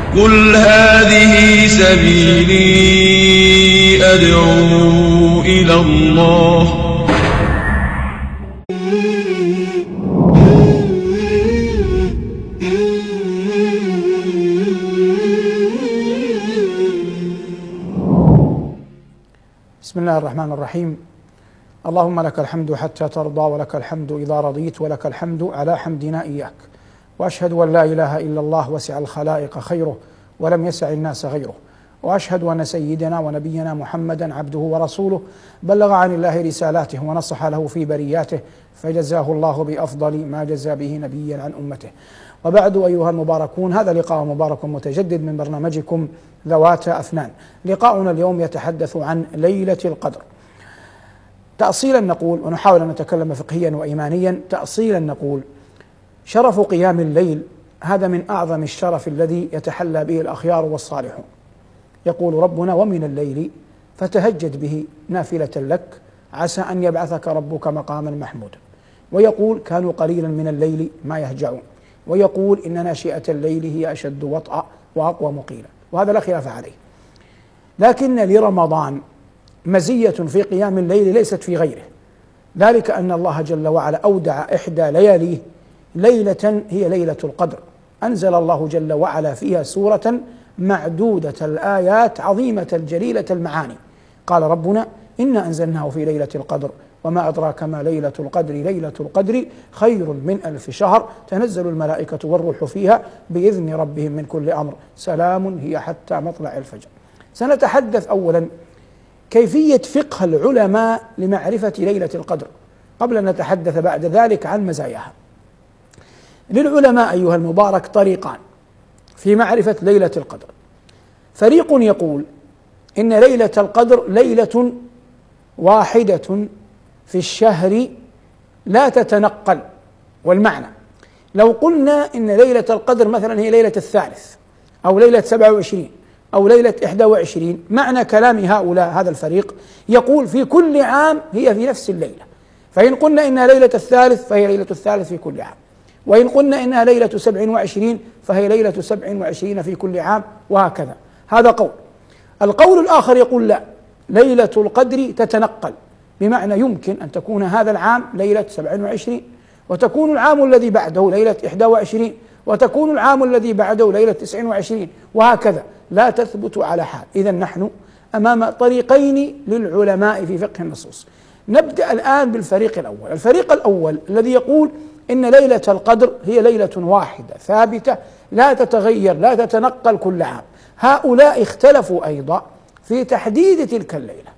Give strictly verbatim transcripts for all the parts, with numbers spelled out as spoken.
قل هذه سبيلي أدعو إلى الله. بسم الله الرحمن الرحيم. اللهم لك الحمد حتى ترضى، ولك الحمد إذا رضيت، ولك الحمد على حمدنا إياك. وأشهد أن لا إله إلا الله وسع الخلائق خيره ولم يسع الناس غيره. وأشهد أن سيدنا ونبينا محمدا عبده ورسوله بلغ عن الله رسالاته ونصح له في برياته، فجزاه الله بأفضل ما جزى به نبيا عن أمته. وبعد أيها المباركون، هذا لقاء مبارك متجدد من برنامجكم ذوات أفنان. لقاؤنا اليوم يتحدث عن ليلة القدر. تأصيلا نقول، ونحاول أن نتكلم فقهيا وإيمانيا، تأصيلا نقول شرف قيام الليل هذا من أعظم الشرف الذي يتحلى به الأخيار والصالحون. يقول ربنا: ومن الليل فتهجد به نافلة لك عسى أن يبعثك ربك مقاما محمودا. ويقول: كانوا قليلا من الليل ما يهجعون. ويقول: إن ناشئة الليل هي أشد وطأ وأقوى مقيلا. وهذا لا خلاف عليه. لكن لرمضان مزية في قيام الليل ليست في غيره، ذلك أن الله جل وعلا أودع إحدى لياليه ليلة هي ليلة القدر، أنزل الله جل وعلا فيها سورة معدودة الآيات عظيمة الجليلة المعاني. قال ربنا: إنا أنزلناه في ليلة القدر وما أدراك ما ليلة القدر ليلة القدر خير من ألف شهر تنزل الملائكة والروح فيها بإذن ربهم من كل أمر سلام هي حتى مطلع الفجر. سنتحدث أولا كيفية فقه العلماء لمعرفة ليلة القدر قبل أن نتحدث بعد ذلك عن مزاياها. للعلماء أيها المبارك طريقان في معرفة ليلة القدر. فريق يقول إن ليلة القدر ليلة واحدة في الشهر لا تتنقل. والمعنى لو قلنا إن ليلة القدر مثلا هي ليلة الثالث أو ليلة سبعة وعشرين أو ليلة إحدى وعشرين، معنى كلام هؤلاء هذا الفريق يقول في كل عام هي في نفس الليلة. فإن قلنا إنها ليلة الثالث فهي ليلة الثالث في كل عام، وإن قلنا إنها ليلة سبع وعشرين فهي ليلة سبع وعشرين في كل عام، وهكذا. هذا قول. القول الآخر يقول لا، ليلة القدر تتنقل، بمعنى يمكن أن تكون هذا العام ليلة سبع وعشرين، وتكون العام الذي بعده ليلة إحدى وعشرين، وتكون العام الذي بعده ليلة تسع وعشرين، وهكذا، لا تثبت على حال. إذن نحن أمام طريقين للعلماء في فقه النصوص. نبدأ الآن بالفريق الأول. الفريق الأول الذي يقول إن ليلة القدر هي ليلة واحدة ثابتة لا تتغير لا تتنقل كل عام. هؤلاء اختلفوا أيضا في تحديد تلك الليلة،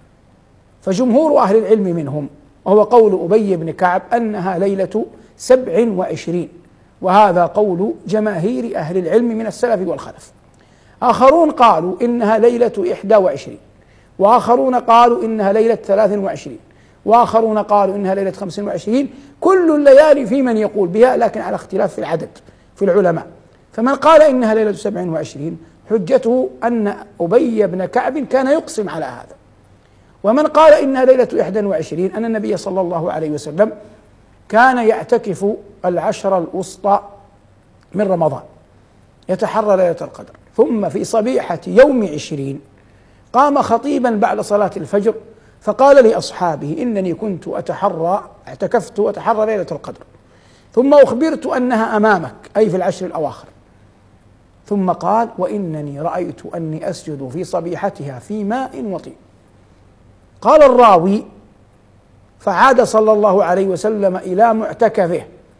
فجمهور أهل العلم منهم، وهو قول أبي بن كعب، أنها ليلة سبع وعشرين، وهذا قول جماهير أهل العلم من السلف والخلف. آخرون قالوا إنها ليلة إحدى وعشرين، وآخرون قالوا إنها ليلة ثلاث وعشرين، وآخرون قالوا إنها ليلة خمس وعشرين. كل الليالي في من يقول بها، لكن على اختلاف في العدد في العلماء. فمن قال إنها ليلة سبع وعشرين حجته أن أبي بن كعب كان يقسم على هذا. ومن قال إنها ليلة إحدى وعشرين أن النبي صلى الله عليه وسلم كان يعتكف العشر الوسطى من رمضان يتحرى ليلة القدر، ثم في صبيحة يوم عشرين قام خطيبا بعد صلاة الفجر فقال لأصحابه: إنني كنت أتحرى اعتكفت وأتحرى ليلة القدر، ثم أخبرت أنها أمامك، أي في العشر الأواخر. ثم قال: وإنني رأيت أني أسجد في صبيحتها في ماء وطين. قال الراوي: فعاد صلى الله عليه وسلم إلى معتكفه،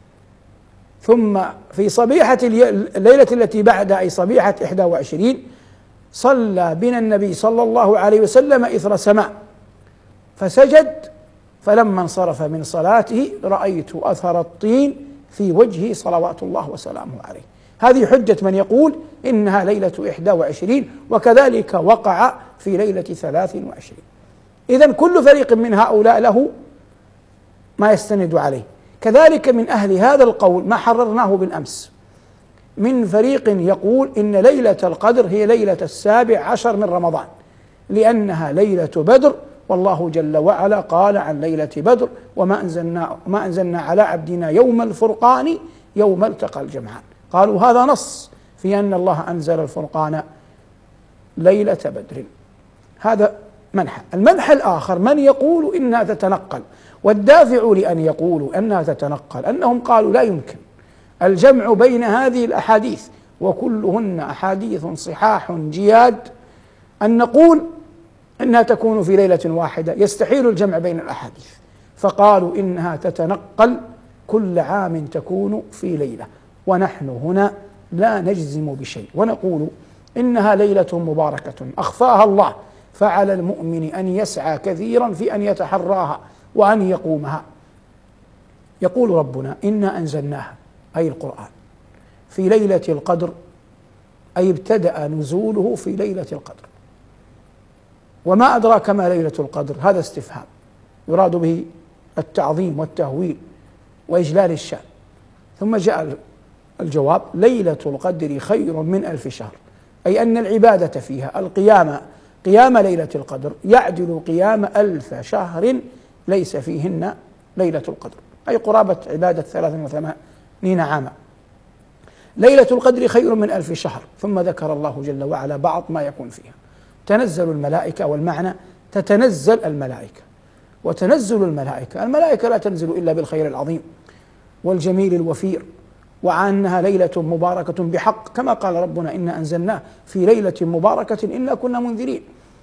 ثم في صبيحة الليلة التي بعدها أي صبيحة إحدى وعشرين صلى بنا النبي صلى الله عليه وسلم إثر سماء فسجد، فلما انصرف من صلاته رأيت أثر الطين في وجهه صلوات الله وسلامه عليه. هذه حجة من يقول إنها ليلة إحدى وعشرين، وكذلك وقع في ليلة ثلاث وعشرين. إذن كل فريق من هؤلاء له ما يستند عليه. كذلك من أهل هذا القول ما حررناه بالأمس من فريق يقول إن ليلة القدر هي ليلة السابع عشر من رمضان، لأنها ليلة بدر، والله جل وعلا قال عن ليلة بدر: وما أنزلنا, ما أنزلنا على عبدنا يوم الفرقان يوم التقى الجمعان. قالوا هذا نص في في أن الله أنزل الفرقان ليلة بدر. هذا منحى. المنحى الآخر من يقول إنها تتنقل، والدافع لأن يقولوا أنها تتنقل أنهم قالوا لا يمكن الجمع بين هذه الأحاديث وكلهن أحاديث صحاح جياد أن نقول إنها تكون في ليلة واحدة، يستحيل الجمع بين الأحاديث، فقالوا إنها تتنقل كل عام تكون في ليلة. ونحن هنا لا نجزم بشيء ونقول إنها ليلة مباركة أخفاها الله، فعلى المؤمن أن يسعى كثيرا في أن يتحراها وأن يقومها. يقول ربنا إنا أنزلناها أي القرآن في ليلة القدر، أي ابتدأ نزوله في ليلة القدر. وما أدراك ما ليلة القدر؟ هذا استفهام يراد به التعظيم والتهويل وإجلال الشأن. ثم جاء الجواب ليلة القدر خير من ألف شهر، أي أن العبادة فيها القيام قيام ليلة القدر يعدل قيام ألف شهر ليس فيهن ليلة القدر، أي قرابة عبادة ثلاث وثمانين عاما. ليلة القدر خير من ألف شهر. ثم ذكر الله جل وعلا بعض ما يكون فيها. تنزل الملائكة، والمعنى تتنزل الملائكة. وتنزل الملائكة، الملائكة لا تنزل إلا بالخير العظيم والجميل الوفير، وعنها ليلة مباركة بحق، كما قال ربنا إنا أنزلناه في ليلة مباركة إنا كنا منذرين.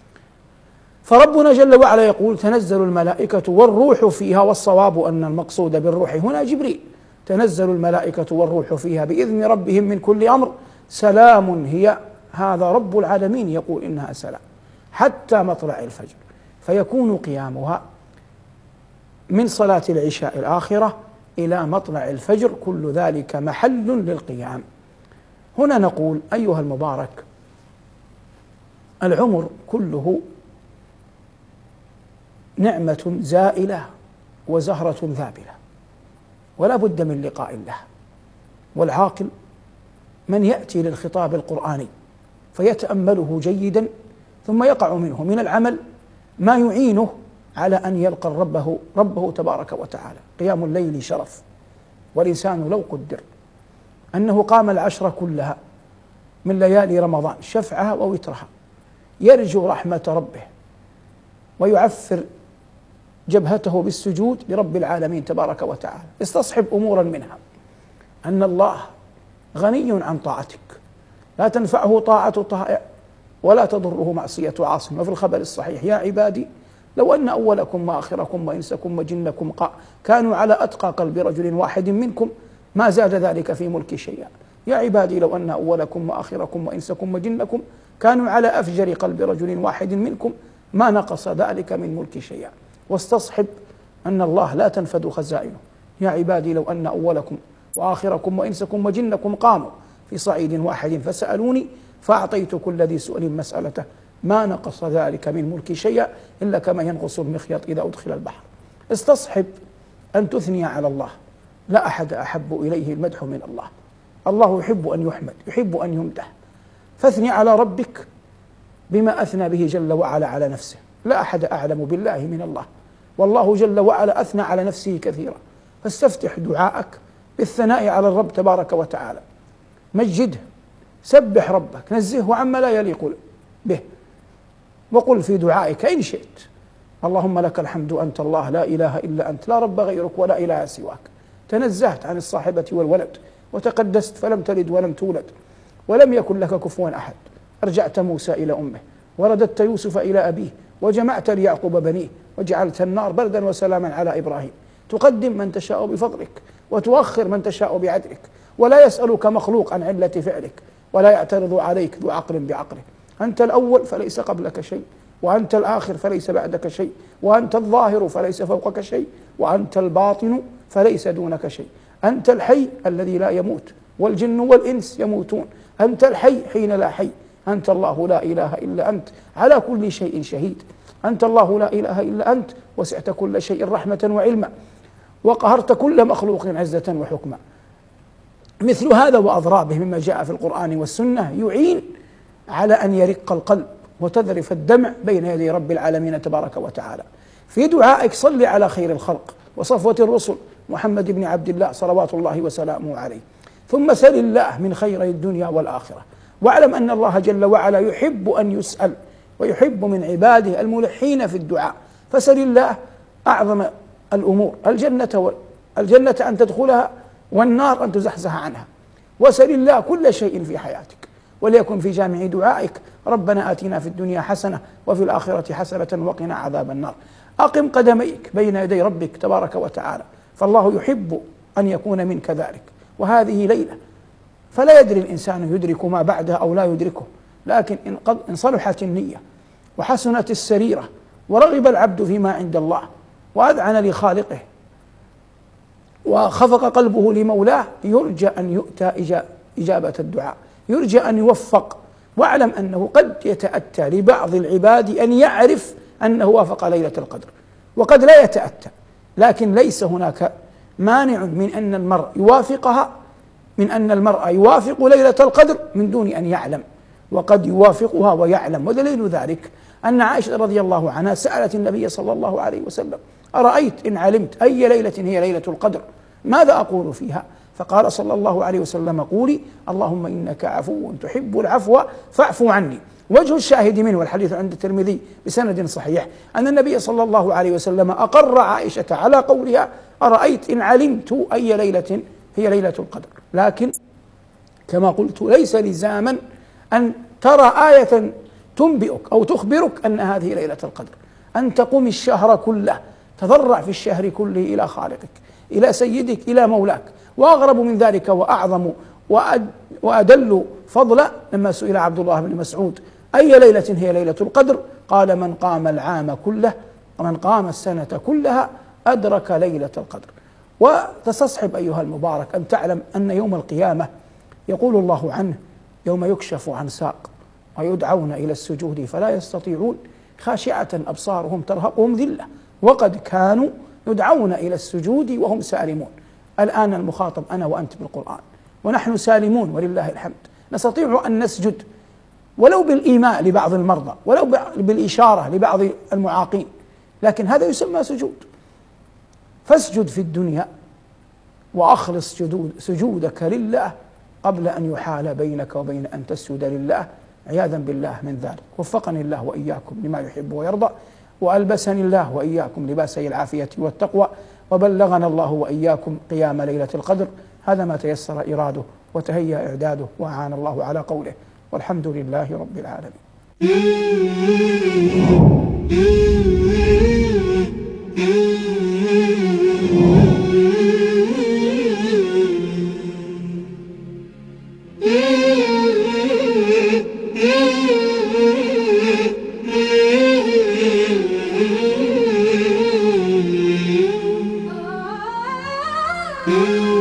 فربنا جل وعلا يقول تنزل الملائكة والروح فيها، والصواب أن المقصود بالروح هنا جبريل. تنزل الملائكة والروح فيها بإذن ربهم من كل أمر سلام هي، هذا رب العالمين يقول إنها سلام حتى مطلع الفجر، فيكون قيامها من صلاة العشاء الآخرة إلى مطلع الفجر، كل ذلك محل للقيام. هنا نقول أيها المبارك العمر كله نعمة زائلة وزهرة ذابلة، ولا بد من لقاء الله. والعاقل من يأتي للخطاب القرآني فيتأمله جيدا، ثم يقع منه من العمل ما يعينه على أن يلقى ربه ربه تبارك وتعالى. قيام الليل شرف، والإنسان لو قدر أنه قام العشر كلها من ليالي رمضان شفعها ووترها يرجو رحمة ربه ويعفر جبهته بالسجود لرب العالمين تبارك وتعالى، استصحب أمورا منها أن الله غني عن طاعتك، لا تنفعه طاعة طائع ولا تضره معصية عاصم. وفي الخبر الصحيح يا عبادي لو أن أولكم وآخركم وإنسكم وجنكم كانوا على أتقى قلب رجل واحد منكم ما زاد ذلك في ملك شيئا. يا عبادي لو أن أولكم وآخركم وإنسكم وجنكم كانوا على أفجر قلب رجل واحد منكم ما نقص ذلك من ملك شيئا. واستصحب أن الله لا تنفد خزائنه. يا عبادي لو أن أولكم وآخركم وإنسكم وجنكم قاموا في صعيد واحد فسألوني فأعطيت كل ذي سؤال مسألته ما نقص ذلك من ملك شيئا إلا كما ينقص المخيط إذا أدخل البحر. استصحب أن تثني على الله، لا أحد أحب إليه المدح من الله. الله يحب أن يحمد، يحب أن يمدح، فاثني على ربك بما أثنى به جل وعلا على نفسه. لا أحد أعلم بالله من الله، والله جل وعلا أثنى على نفسه كثيرا. فاستفتح دعاءك بالثناء على الرب تبارك وتعالى، مجده، سبح ربك، نزهه عما لا يليق به، وقل في دعائك إن شئت اللهم لك الحمد أنت الله لا إله إلا أنت لا رب غيرك ولا إله سواك، تنزهت عن الصاحبة والولد وتقدست فلم تلد ولم تولد ولم يكن لك كفوا أحد. أرجعت موسى إلى أمه ورددت يوسف إلى أبيه وجمعت ليعقوب بنيه وجعلت النار بردا وسلاما على إبراهيم. تقدم من تشاء بفضلك وتؤخر من تشاء بعدلك، ولا يسألك مخلوق عن علة فعلك ولا يعترض عليك ذو عقل بعقله. أنت الأول فليس قبلك شيء، وأنت الآخر فليس بعدك شيء، وأنت الظاهر فليس فوقك شيء، وأنت الباطن فليس دونك شيء. أنت الحي الذي لا يموت، والجن والإنس يموتون. أنت الحي حين لا حي. أنت الله لا إله إلا أنت على كل شيء شهيد. أنت الله لا إله إلا أنت وسعت كل شيء رحمة وعلما وقهرت كل مخلوق عزة وحكما. مثل هذا وأضرابه مما جاء في القرآن والسنة يعين على أن يرق القلب وتذرف الدمع بين يدي رب العالمين تبارك وتعالى. في دعائك صل على خير الخلق وصفوة الرسل محمد بن عبد الله صلوات الله وسلامه عليه. ثم سل الله من خيري الدنيا والآخرة، واعلم أن الله جل وعلا يحب أن يسأل، ويحب من عباده الملحين في الدعاء، فسل الله أعظم الأمور، الجنة الجنة أن تدخلها والنار أن تزحزح عنها، وسل الله كل شيء في حياتك، وليكن في جامع دعائك ربنا آتنا في الدنيا حسنة وفي الآخرة حسنة وقنا عذاب النار. أقم قدميك بين يدي ربك تبارك وتعالى، فالله يحب أن يكون منك ذلك، وهذه ليلة فلا يدري الإنسان يدرك ما بعدها أو لا يدركه، لكن إن, قد إن صلحت النية وحسنت السريرة ورغب العبد فيما عند الله وأذعن لخالقه وخفق قلبه لمولاه، يرجى أن يؤتى إجابة الدعاء، يرجى أن يوفق. واعلم أنه قد يتأتى لبعض العباد أن يعرف أنه وافق ليلة القدر، وقد لا يتأتى، لكن ليس هناك مانع من أن المرء يوافقها، من أن المرء يوافق ليلة القدر من دون أن يعلم، وقد يوافقها ويعلم. ودليل ذلك أن عائشة رضي الله عنها سألت النبي صلى الله عليه وسلم: أرأيت إن علمت أي ليلة هي ليلة القدر ماذا أقول فيها؟ فقال صلى الله عليه وسلم: قولي اللهم إنك عفو تحب العفو فاعف عني. وجه الشاهد منه، والحديث عند الترمذي بسند صحيح، أن النبي صلى الله عليه وسلم أقر عائشة على قولها: أرأيت إن علمت أي ليلة هي ليلة القدر. لكن كما قلت ليس لزاما أن ترى آية تنبئك أو تخبرك أن هذه ليلة القدر، أن تقوم الشهر كله، تضرع في الشهر كله إلى خالقك، إلى سيدك، إلى مولاك. وأغرب من ذلك وأعظم وأدل فضلا لما سئل عبد الله بن مسعود: أي ليلة هي ليلة القدر؟ قال: من قام العام كله ومن قام السنة كلها أدرك ليلة القدر. وتستصحب أيها المبارك أن تعلم أن يوم القيامة يقول الله عنه: يوم يكشف عن ساق ويدعون إلى السجود فلا يستطيعون خاشعة أبصارهم ترهقهم ذلة وقد كانوا يدعون إلى السجود وهم سالمون. الآن المخاطب أنا وأنت بالقرآن ونحن سالمون ولله الحمد، نستطيع أن نسجد ولو بالإيماء لبعض المرضى، ولو بالإشارة لبعض المعاقين، لكن هذا يسمى سجود. فاسجد في الدنيا وأخلص جدود سجودك لله قبل أن يحال بينك وبين أن تسجد لله، عياذا بالله من ذلك. وفقني الله وإياكم لما يحب ويرضى، وألبسني الله وإياكم لباسي العافية والتقوى، وبلغنا الله وإياكم قيام ليلة القدر. هذا ما تيسر إراده وتهيأ إعداده، وأعان الله على قوله، والحمد لله رب العالمين.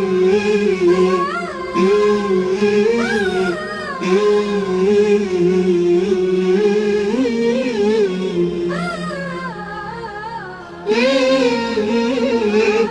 Mm-hmm.